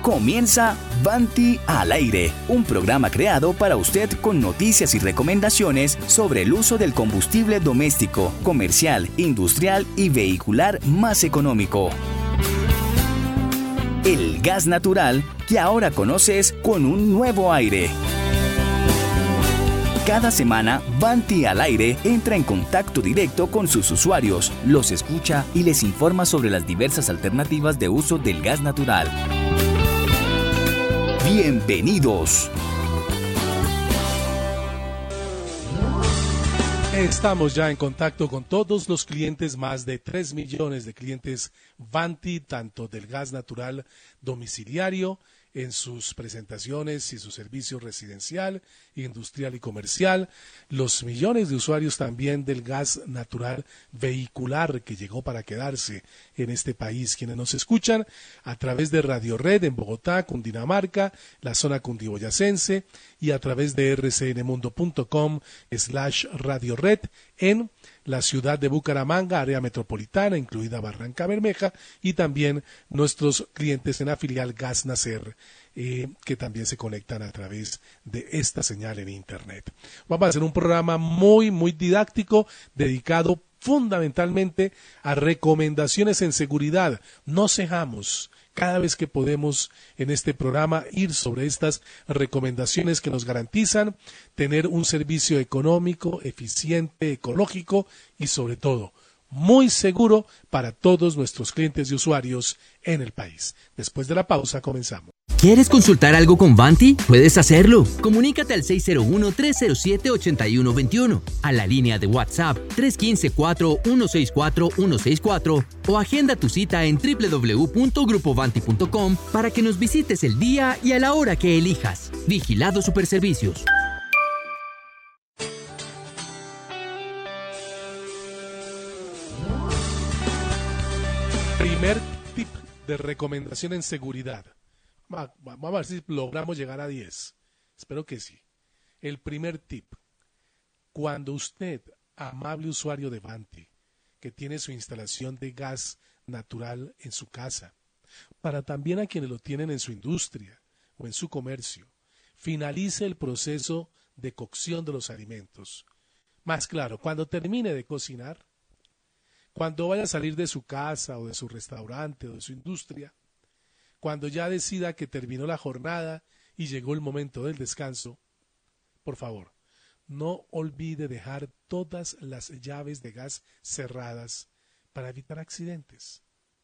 Comienza Vanti al aire, un programa creado para usted con noticias y recomendaciones sobre el uso del combustible doméstico, comercial, industrial y vehicular más económico. El gas natural que ahora conoces con un nuevo aire. Cada semana, Vanti al aire entra en contacto directo con sus usuarios, los escucha y les informa sobre las diversas alternativas de uso del gas natural. ¡Bienvenidos! Estamos ya en contacto con todos los clientes, más de 3 millones de clientes Vanti, tanto del gas natural domiciliario, en sus presentaciones y su servicio residencial, industrial y comercial, los millones de usuarios también del gas natural vehicular que llegó para quedarse en este país, quienes nos escuchan a través de Radio Red en Bogotá, Cundinamarca, la zona cundiboyacense y a través de rcnmundo.com/Radio Red en la ciudad de Bucaramanga, área metropolitana, incluida Barranca Bermeja, y también nuestros clientes en la filial Gas Nacer, que también se conectan a través de esta señal en Internet. Vamos a hacer un programa muy didáctico, dedicado fundamentalmente a recomendaciones en seguridad. No cejamos cada vez que podemos en este programa ir sobre estas recomendaciones que nos garantizan tener un servicio económico, eficiente, ecológico y sobre todo muy seguro para todos nuestros clientes y usuarios en el país. Después de la pausa comenzamos. ¿Quieres consultar algo con Vanti? Puedes hacerlo. Comunícate al 601-307-8121, a la línea de WhatsApp 315-4164-164 o agenda tu cita en www.grupovanti.com para que nos visites el día y a la hora que elijas. Vigilado Superservicios. Primer tip de recomendación en seguridad. Vamos a ver si logramos llegar a 10. Espero que sí. El primer tip. Cuando usted, amable usuario de Vanti, que tiene su instalación de gas natural en su casa, para también a quienes lo tienen en su industria o en su comercio, finalice el proceso de cocción de los alimentos. Más claro, cuando termine de cocinar, cuando vaya a salir de su casa o de su restaurante o de su industria, cuando ya decida que terminó la jornada y llegó el momento del descanso, por favor, no olvide dejar todas las llaves de gas cerradas para evitar accidentes.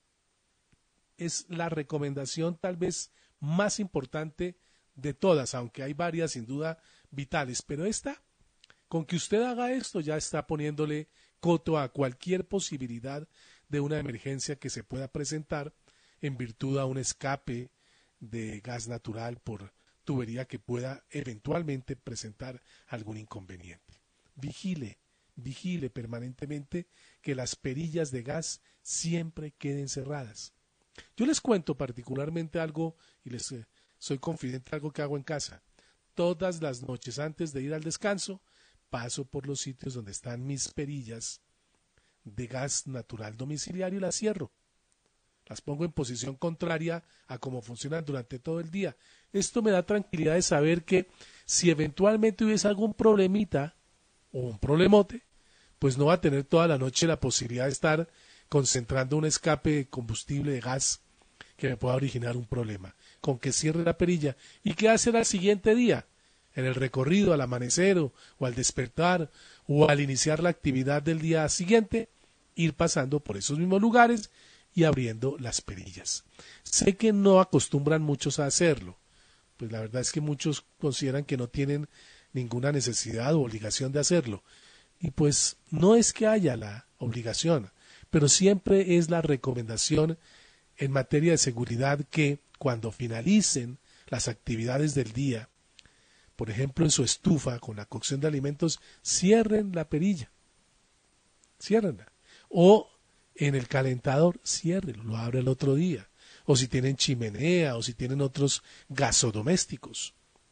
Es la recomendación tal vez más importante de todas, aunque hay varias sin duda vitales, pero esta, con que usted haga esto, ya está poniéndole coto a cualquier posibilidad de una emergencia que se pueda presentar en virtud a un escape de gas natural por tubería que pueda eventualmente presentar algún inconveniente. Vigile permanentemente que las perillas de gas siempre queden cerradas. Yo les cuento particularmente algo y les soy confidente, algo que hago en casa. Todas las noches antes de ir al descanso, paso por los sitios donde están mis perillas de gas natural domiciliario y las cierro. Las pongo en posición contraria a cómo funcionan durante todo el día. Esto me da tranquilidad de saber que si eventualmente hubiese algún problemita o un problemote, pues no va a tener toda la noche la posibilidad de estar concentrando un escape de combustible de gas que me pueda originar un problema. Con que cierre la perilla. ¿Y qué hacer al siguiente día? En el recorrido, al amanecer o al despertar o al iniciar la actividad del día siguiente, ir pasando por esos mismos lugares y abriendo las perillas. Sé que no acostumbran muchos a hacerlo, pues la verdad es que muchos consideran que no tienen ninguna necesidad o obligación de hacerlo, y pues no es que haya la obligación, pero siempre es la recomendación en materia de seguridad que cuando finalicen las actividades del día, por ejemplo en su estufa con la cocción de alimentos, cierren la perilla, ciérrenla, o en el calentador, ciérrelo, lo abre el otro día. O si tienen chimenea o si tienen otros gasodomésticos,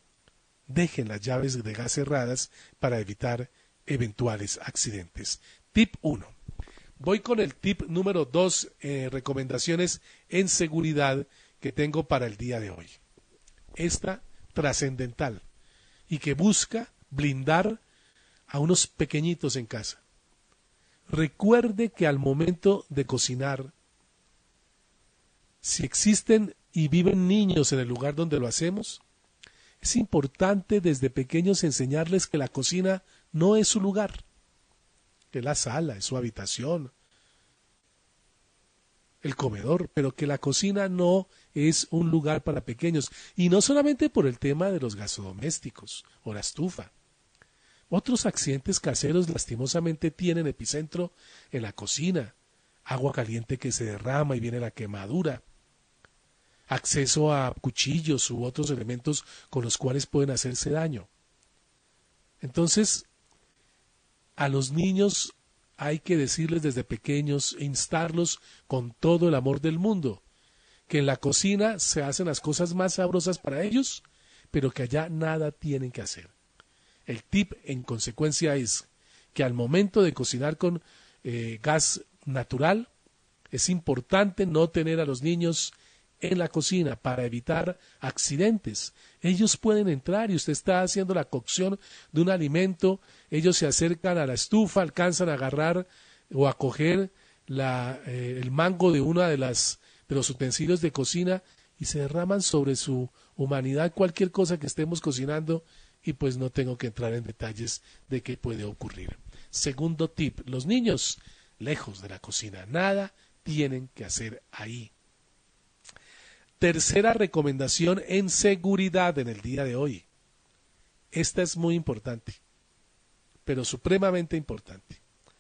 dejen las llaves de gas cerradas para evitar eventuales accidentes. Tip 1. Voy con el tip número 2, recomendaciones en seguridad que tengo para el día de hoy. Esta trascendental y que busca blindar a unos pequeñitos en casa. Recuerde que al momento de cocinar, si existen y viven niños en el lugar donde lo hacemos, es importante desde pequeños enseñarles que la cocina no es su lugar, que la sala es su habitación, el comedor, pero que la cocina no es un lugar para pequeños, y no solamente por el tema de los gasodomésticos o la estufa. Otros accidentes caseros lastimosamente tienen epicentro en la cocina, agua caliente que se derrama y viene la quemadura, acceso a cuchillos u otros elementos con los cuales pueden hacerse daño. Entonces, a los niños hay que decirles desde pequeños, instarlos con todo el amor del mundo, que en la cocina se hacen las cosas más sabrosas para ellos, pero que allá nada tienen que hacer. El tip en consecuencia es que al momento de cocinar con gas natural, es importante no tener a los niños en la cocina para evitar accidentes. Ellos pueden entrar y usted está haciendo la cocción de un alimento, ellos se acercan a la estufa, alcanzan a agarrar o a coger el mango de una de los utensilios de cocina y se derraman sobre su humanidad cualquier cosa que estemos cocinando, y pues no tengo que entrar en detalles de qué puede ocurrir. Segundo tip, los niños lejos de la cocina, nada tienen que hacer ahí. Tercera recomendación en seguridad en el día de hoy. Esta es muy importante, pero supremamente importante.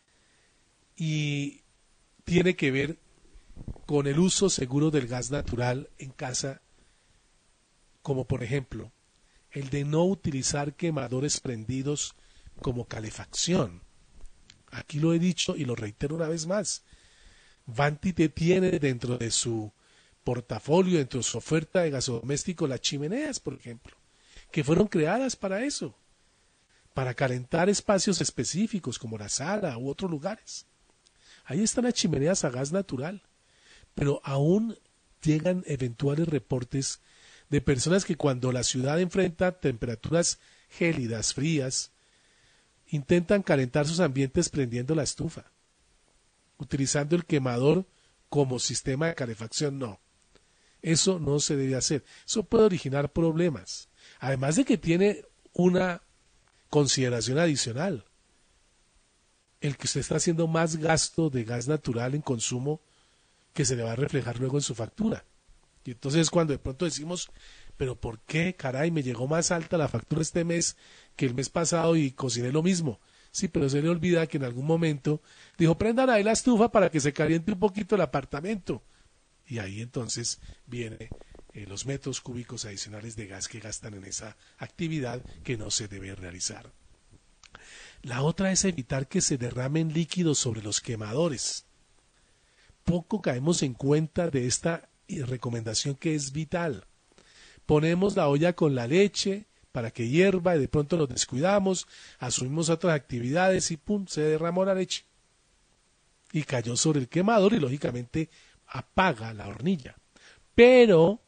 Y tiene que ver con el uso seguro del gas natural en casa, como por ejemplo, el de no utilizar quemadores prendidos como calefacción. Aquí lo he dicho y lo reitero una vez más. Vanti tiene dentro de su portafolio, dentro de su oferta de gasodoméstico, las chimeneas, por ejemplo, que fueron creadas para eso, para calentar espacios específicos como la sala u otros lugares. Ahí están las chimeneas a gas natural, pero aún llegan eventuales reportes de personas que cuando la ciudad enfrenta temperaturas gélidas, frías, intentan calentar sus ambientes prendiendo la estufa, utilizando el quemador como sistema de calefacción. No, eso no se debe hacer. Eso puede originar problemas. Además de que tiene una consideración adicional. El que usted está haciendo más gasto de gas natural en consumo que se le va a reflejar luego en su factura. Y entonces cuando de pronto decimos, pero ¿por qué, caray, me llegó más alta la factura este mes que el mes pasado y cociné lo mismo? Sí, pero se le olvida que en algún momento dijo, prendan ahí la estufa para que se caliente un poquito el apartamento. Y ahí entonces vienen los metros cúbicos adicionales de gas que gastan en esa actividad que no se debe realizar. La otra es evitar que se derramen líquidos sobre los quemadores. Poco caemos en cuenta de esta recomendación que es vital. Ponemos la olla con la leche para que hierva y de pronto nos descuidamos, asumimos otras actividades y ¡pum!, se derramó la leche. Y cayó sobre el quemador y lógicamente apaga la hornilla. Pero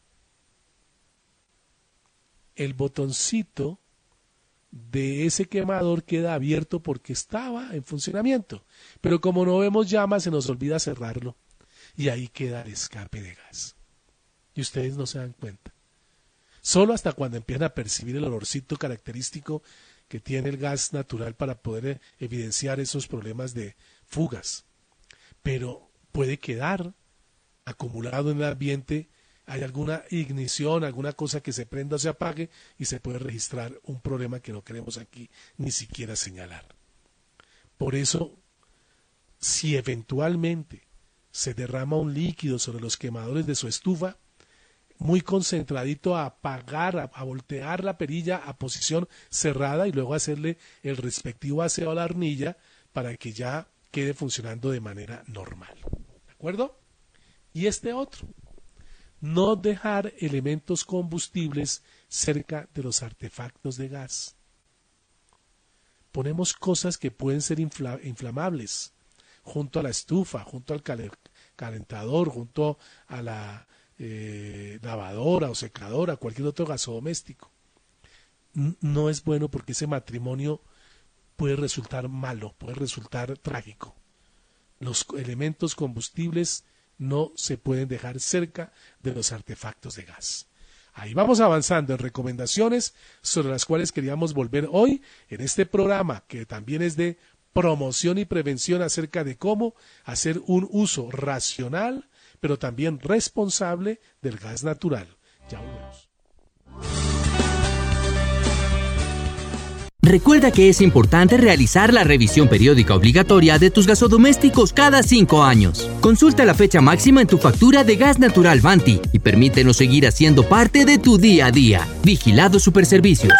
el botoncito de ese quemador queda abierto porque estaba en funcionamiento. Pero como no vemos llamas, se nos olvida cerrarlo. Y ahí queda el escape de gas. Y ustedes no se dan cuenta. Solo hasta cuando empiezan a percibir el olorcito característico que tiene el gas natural para poder evidenciar esos problemas de fugas. Pero puede quedar acumulado en el ambiente, hay alguna ignición, alguna cosa que se prenda o se apague y se puede registrar un problema que no queremos aquí ni siquiera señalar. Por eso, si eventualmente se derrama un líquido sobre los quemadores de su estufa, muy concentradito a apagar, a voltear la perilla a posición cerrada y luego hacerle el respectivo aseo a la hornilla para que ya quede funcionando de manera normal. ¿De acuerdo? Y este otro, no dejar elementos combustibles cerca de los artefactos de gas. Ponemos cosas que pueden ser inflamables junto a la estufa, junto al calentador, junto a la lavadora o secadora, cualquier otro gasodoméstico. No es bueno porque ese matrimonio puede resultar malo, puede resultar trágico. Los elementos combustibles no se pueden dejar cerca de los artefactos de gas. Ahí vamos avanzando en recomendaciones sobre las cuales queríamos volver hoy en este programa, que también es de promoción y prevención acerca de cómo hacer un uso racional, pero también responsable del gas natural. Ya volvemos. Recuerda que es importante realizar la revisión periódica obligatoria de tus gasodomésticos cada 5 años. Consulta la fecha máxima en tu factura de gas natural Vanti y permítenos seguir haciendo parte de tu día a día. Vigilado Superservicios.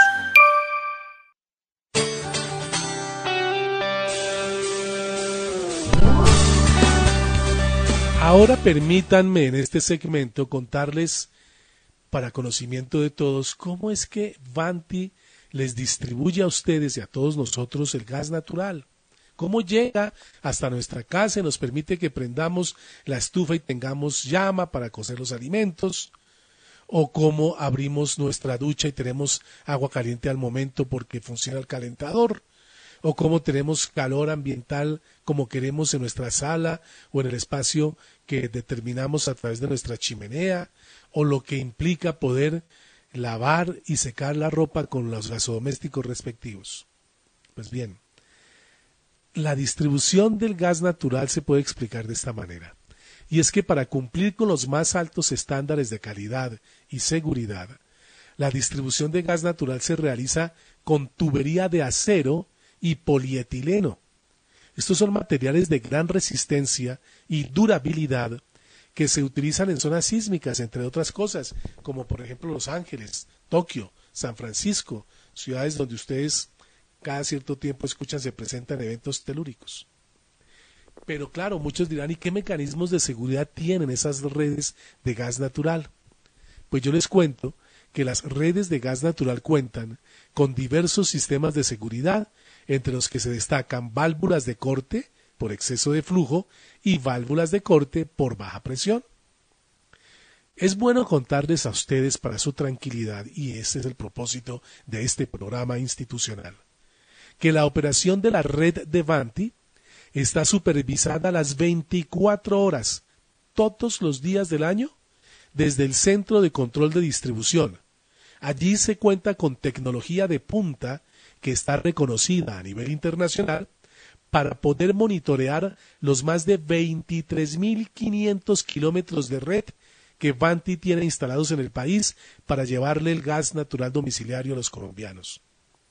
Ahora permítanme en este segmento contarles, para conocimiento de todos, cómo es que Vanti les distribuye a ustedes y a todos nosotros el gas natural. Cómo llega hasta nuestra casa y nos permite que prendamos la estufa y tengamos llama para cocer los alimentos. O cómo abrimos nuestra ducha y tenemos agua caliente al momento porque funciona el calentador. O cómo tenemos calor ambiental como queremos en nuestra sala o en el espacio que determinamos a través de nuestra chimenea. O lo que implica poder lavar y secar la ropa con los gasodomésticos respectivos. Pues bien, la distribución del gas natural se puede explicar de esta manera. Y es que para cumplir con los más altos estándares de calidad y seguridad, la distribución de gas natural se realiza con tubería de acero y polietileno. Estos son materiales de gran resistencia y durabilidad que se utilizan en zonas sísmicas, entre otras cosas, como por ejemplo Los Ángeles, Tokio, San Francisco, ciudades donde ustedes cada cierto tiempo escuchan se presentan eventos telúricos. Pero claro, muchos dirán, ¿y qué mecanismos de seguridad tienen esas redes de gas natural? Pues yo les cuento que las redes de gas natural cuentan con diversos sistemas de seguridad, entre los que se destacan válvulas de corte por exceso de flujo y válvulas de corte por baja presión. Es bueno contarles a ustedes para su tranquilidad, y este es el propósito de este programa institucional, que la operación de la red de Vanti está supervisada las 24 horas, todos los días del año, desde el Centro de Control de Distribución. Allí se cuenta con tecnología de punta que está reconocida a nivel internacional para poder monitorear los más de 23.500 kilómetros de red que Vanti tiene instalados en el país para llevarle el gas natural domiciliario a los colombianos.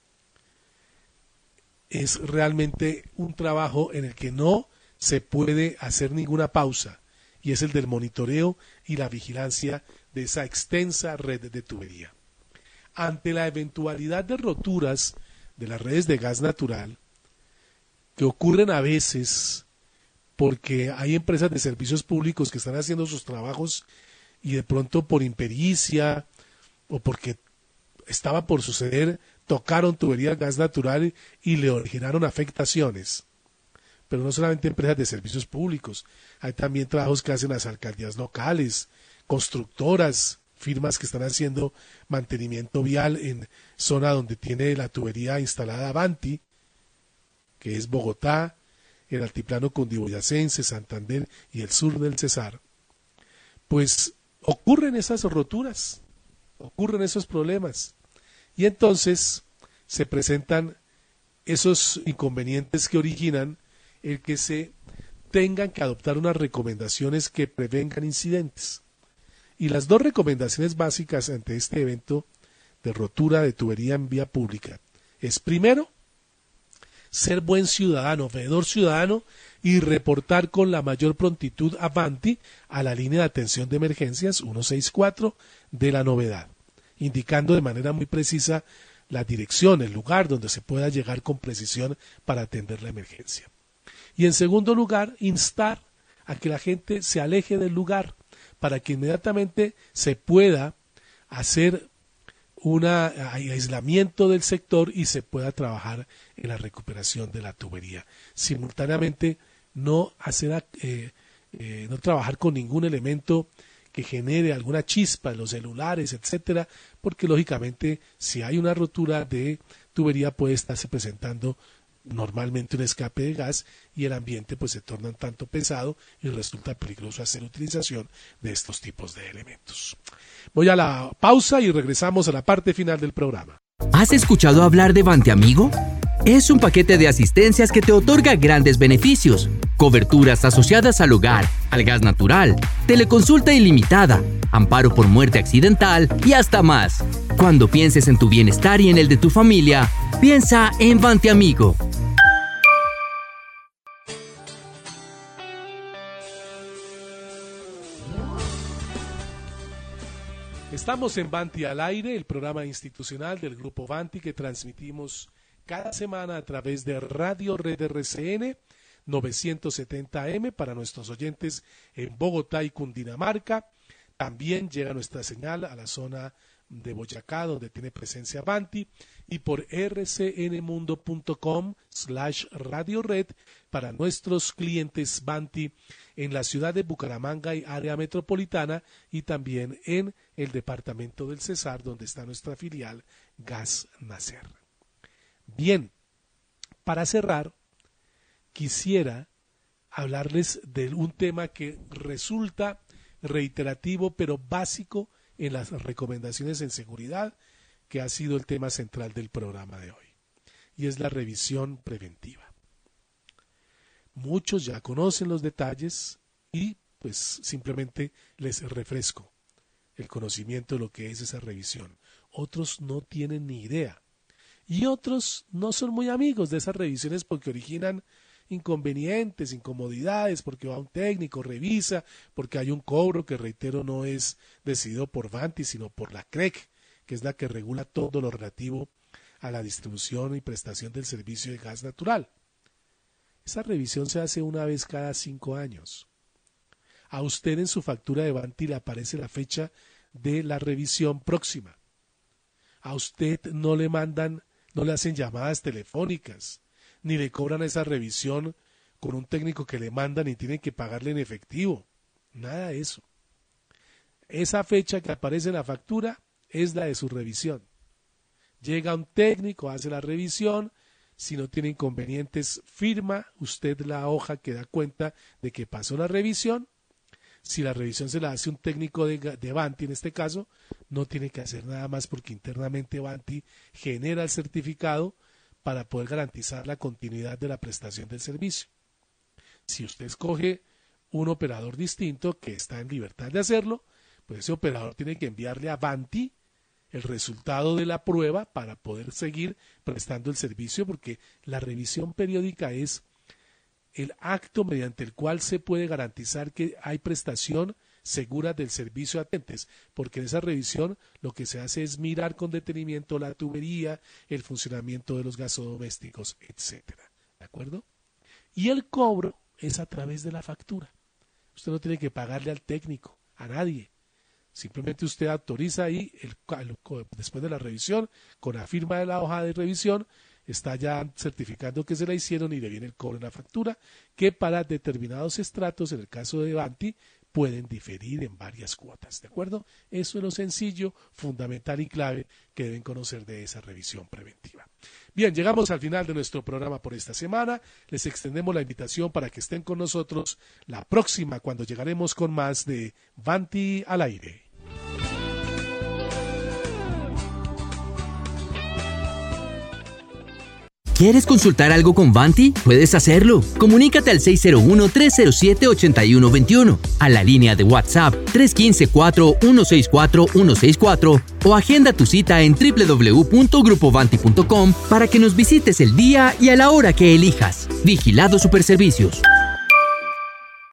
Es realmente un trabajo en el que no se puede hacer ninguna pausa, y es el del monitoreo y la vigilancia de esa extensa red de tubería. Ante la eventualidad de roturas de las redes de gas natural, que ocurren a veces porque hay empresas de servicios públicos que están haciendo sus trabajos y de pronto por impericia o porque estaba por suceder, tocaron tubería de gas natural y le originaron afectaciones. Pero no solamente empresas de servicios públicos, hay también trabajos que hacen las alcaldías locales, constructoras, firmas que están haciendo mantenimiento vial en zona donde tiene la tubería instalada Vanti, que es Bogotá, el altiplano cundiboyacense, Santander y el sur del Cesar. Pues ocurren esas roturas, ocurren esos problemas, y entonces se presentan esos inconvenientes que originan el que se tengan que adoptar unas recomendaciones que prevengan incidentes. Y las dos recomendaciones básicas ante este evento de rotura de tubería en vía pública es, primero, ser buen ciudadano, veedor ciudadano, y reportar con la mayor prontitud a Vanti a la línea de atención de emergencias 164 de la novedad, indicando de manera muy precisa la dirección, el lugar donde se pueda llegar con precisión para atender la emergencia. Y en segundo lugar, instar a que la gente se aleje del lugar para que inmediatamente se pueda hacer un aislamiento del sector y se pueda trabajar en la recuperación de la tubería. Simultáneamente no trabajar con ningún elemento que genere alguna chispa en los celulares, etcétera, porque lógicamente si hay una rotura de tubería puede estarse presentando normalmente un escape de gas y el ambiente pues se torna un tanto pesado y resulta peligroso hacer utilización de estos tipos de elementos. Voy a la pausa y regresamos a la parte final del programa. ¿Has escuchado hablar de Vanti Amigo? Es un paquete de asistencias que te otorga grandes beneficios, coberturas asociadas al hogar, al gas natural, teleconsulta ilimitada, amparo por muerte accidental y hasta más. Cuando pienses en tu bienestar y en el de tu familia, piensa en Vanti Amigo. Estamos en Vanti al aire, el programa institucional del Grupo Vanti que transmitimos cada semana a través de Radio Red RCN 970M para nuestros oyentes en Bogotá y Cundinamarca. También llega nuestra señal a la zona de Boyacá, donde tiene presencia Vanti, y por rcnmundo.com/Radio Red para nuestros clientes Vanti en la ciudad de Bucaramanga y área metropolitana, y también en el departamento del Cesar, donde está nuestra filial Gas Nacer. Bien, para cerrar, quisiera hablarles de un tema que resulta reiterativo pero básico en las recomendaciones en seguridad, que ha sido el tema central del programa de hoy, y es la revisión preventiva. Muchos ya conocen los detalles y pues simplemente les refresco el conocimiento de lo que es esa revisión. Otros no tienen ni idea y otros no son muy amigos de esas revisiones porque originan inconvenientes, incomodidades, porque va un técnico, revisa, porque hay un cobro que, reitero, no es decidido por Vanti, sino por la CREC, que es la que regula todo lo relativo a la distribución y prestación del servicio de gas natural. Esa revisión se hace una vez cada 5 años. A usted en su factura de Vanti le aparece la fecha de la revisión próxima. A usted no le hacen llamadas telefónicas, ni le cobran esa revisión con un técnico que le mandan y tienen que pagarle en efectivo. Nada de eso. Esa fecha que aparece en la factura es la de su revisión. Llega un técnico, hace la revisión, si no tiene inconvenientes, firma usted la hoja que da cuenta de que pasó la revisión. Si la revisión se la hace un técnico de Vanti, en este caso, no tiene que hacer nada más porque internamente Vanti genera el certificado para poder garantizar la continuidad de la prestación del servicio. Si usted escoge un operador distinto que está en libertad de hacerlo, pues ese operador tiene que enviarle a Vanti el resultado de la prueba para poder seguir prestando el servicio, porque la revisión periódica es el acto mediante el cual se puede garantizar que hay prestación segura del servicio a clientes, porque en esa revisión lo que se hace es mirar con detenimiento la tubería, el funcionamiento de los gasodomésticos, etcétera. ¿De acuerdo? Y el cobro es a través de la factura. Usted no tiene que pagarle al técnico, a nadie. Simplemente usted autoriza ahí, después de la revisión, con la firma de la hoja de revisión, está ya certificando que se la hicieron y le viene el cobro en la factura, que para determinados estratos, en el caso de Vanti, pueden diferir en varias cuotas, ¿de acuerdo? Eso es lo sencillo, fundamental y clave que deben conocer de esa revisión preventiva. Bien, llegamos al final de nuestro programa por esta semana. Les extendemos la invitación para que estén con nosotros la próxima, cuando llegaremos con más de Vanti al aire. ¿Quieres consultar algo con Vanti? Puedes hacerlo. Comunícate al 601-307-8121, a la línea de WhatsApp 315-4164-164 o agenda tu cita en www.grupovanti.com para que nos visites el día y a la hora que elijas. Vigilado Superservicios.